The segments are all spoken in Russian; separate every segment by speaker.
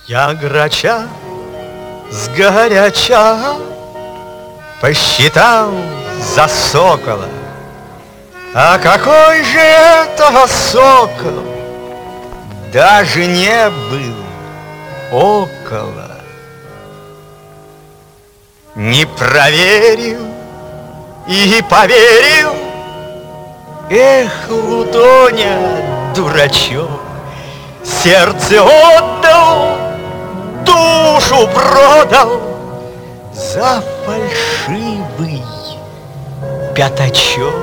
Speaker 1: Я грача сгоряча посчитал за сокола. А какой же это сокол? Даже не был около. Не проверил и поверил. Эх, Лутоня, дурачок, сердце отдал, душу продал за фальшивый пятачок.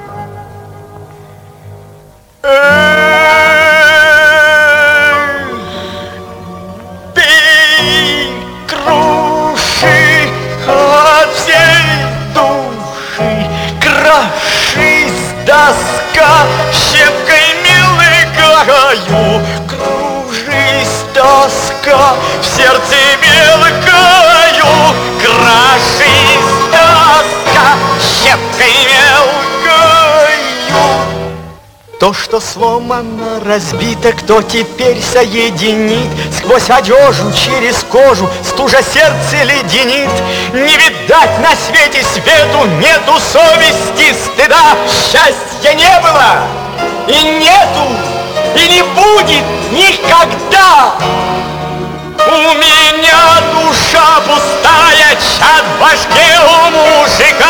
Speaker 1: Пей, круши от всей души, крошись, доска, щепкой мелкою, кружись, доска, в сердце мелкою, крошись, доска, щепкой мелкою. То, что сломано, разбито, кто теперь соединит? Сквозь одежу, через кожу, стужа сердце леденит. Не видать на свете свету, нету совести, стыда. Счастья не было, и нету, и не будет никогда. У меня душа пустая, чад в башке у мужика.